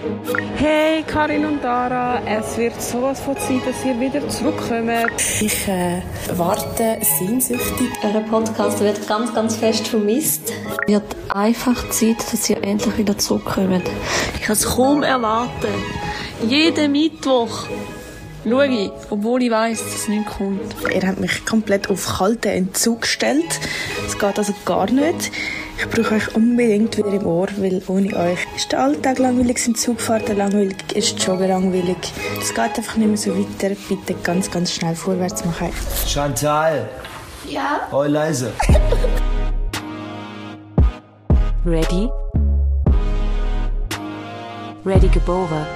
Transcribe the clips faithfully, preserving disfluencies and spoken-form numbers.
Hey Karin und Dara, es wird sowas von Zeit, dass ihr wieder zurückkommt. Ich äh, warte sehnsüchtig. Euer Podcast wird ganz, ganz fest vermisst. Es wird einfach Zeit, dass ihr endlich wieder zurückkommt. Ich kann es kaum erwarten. Jeden Mittwoch schaue ich, obwohl ich weiss, dass es nicht kommt. Ihr habt mich komplett auf kalten Entzug gestellt. Es geht also gar nicht. Ich brauche euch unbedingt wieder im Ohr, weil ohne euch ist der Alltag langweilig, sind Zugfahrten langweilig, ist Joggen langweilig. Es geht einfach nicht mehr so weiter. Bitte ganz, ganz schnell vorwärts machen. Chantal! Ja? Oh, leise. Ready? Ready geboren.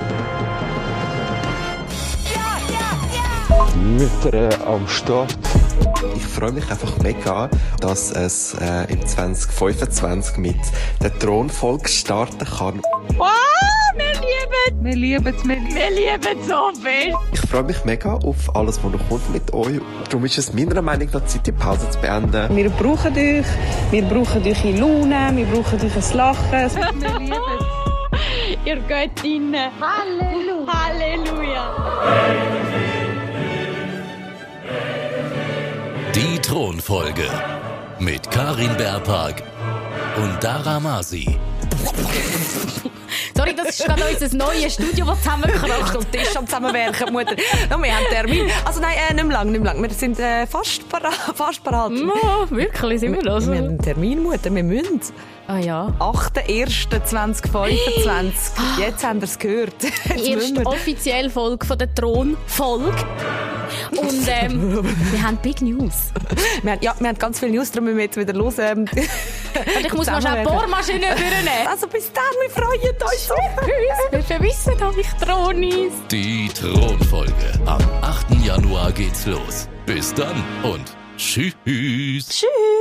Mütter am Start. Ich freue mich einfach mega, dass es äh, im zwanzig fünfundzwanzig mit der Thronfolge starten kann. Wow, wir lieben Wir lieben es, wir, wir lieben so viel. Ich freue mich mega auf alles, was noch kommt mit euch. Darum ist es meiner Meinung nach Zeit, die Pause zu beenden. Wir brauchen euch, wir brauchen eure Laune, wir brauchen euch ein Lachen. Wir lieben es. Ihr geht rein. Halleluja. Halleluja. Die Thronfolge mit Karin Berpark und Dara Masi. Sorry, das ist gerade unser neues Studio, das zusammenkracht und Tisch am Zusammenwerken, Mutter. No, wir haben Termin. Also nein, äh, nicht mehr lang, nicht mehr lang. Wir sind äh, fast parat. Fast parat. Oh, wirklich, sind wir das? Wir haben einen Termin, Mutter, wir müssen. Ah ja. achter erster zweitausendfünfundzwanzig. Jetzt haben wir es gehört. Jetzt Die erste offizielle Folge von der Thronfolge. Und ähm, wir haben Big News. Wir haben, ja, wir haben ganz viele News, darum müssen wir jetzt wieder los. Ähm, Und ich muss mal schon eine Bohrmaschine führen. Also bis dann, wir freuen uns so. Wir vermissen euch, Thronis. Die Thronfolge. Am achten Januar geht's los. Bis dann und tschüss. Tschüss.